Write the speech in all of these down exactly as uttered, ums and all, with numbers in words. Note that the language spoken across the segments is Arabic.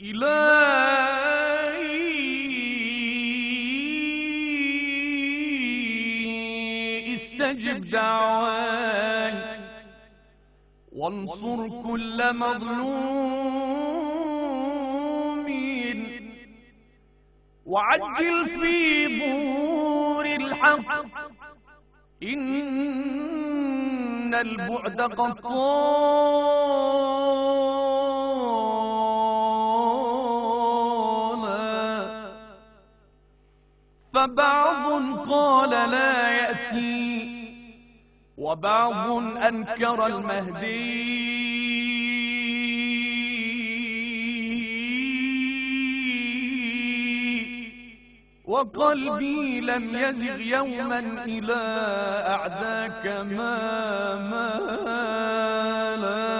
إلهي استجب دعواي وانصر كل مظلوم وعجل في ظهور الحق إن البعد قد طال. فبعض قال لا يأتي وبعض أنكر المهدي وقلبي لم يزغ يوما إلى أعداك ما مالا.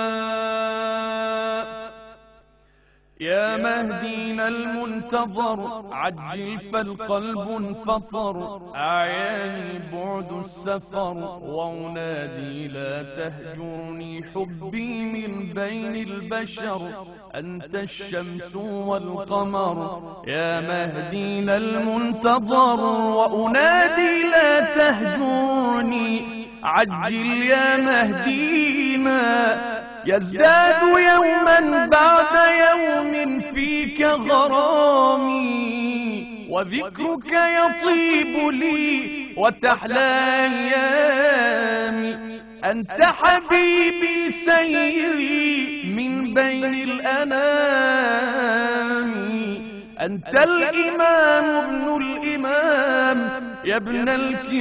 يا مهدينا المنتظر عجل فالقلب انفطر، أعياني بعد السفر وأنادي لا تهجرني حبي من بين البشر، أنت الشمس والقمر. يا مهدينا المنتظر وأنادي لا تهجرني، عجل يا مهدينا يزداد يوما بعد يوم فيك غرامي، وذكرك يطيب لي وتحلى أيامي. أنت حبيبي سيري من بين الأنام، أنت الإمام ابن الإمام يا ابن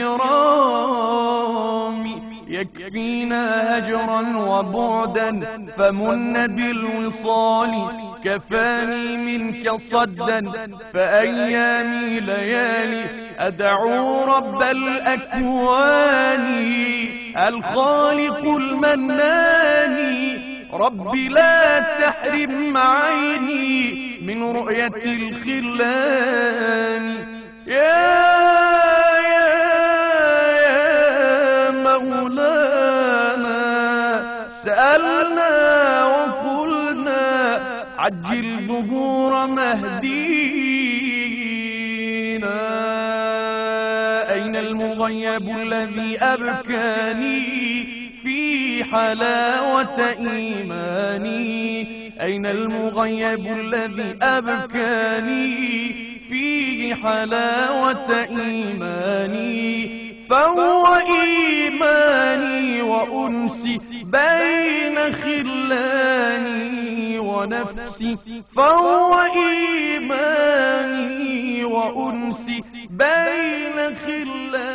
الكرام. يكفينا هجرا وبعدا فمن بالوصال، كفاني منك صدا فأيامي ليالي أدعو رب الأكوان الخالق المنان. ربي لا تحرم عيني من رؤية الخلان. يا سألنا وقلنا عجل ظهور مهدينا. أين المغيب الذي أبكاني في حلاوة إيماني؟ أين المغيب الذي أبكاني في حلاوة إيماني؟ فهو إيماني وأنسي بين خلاني ونفسي، فهو إيماني وأنسي بين خلاني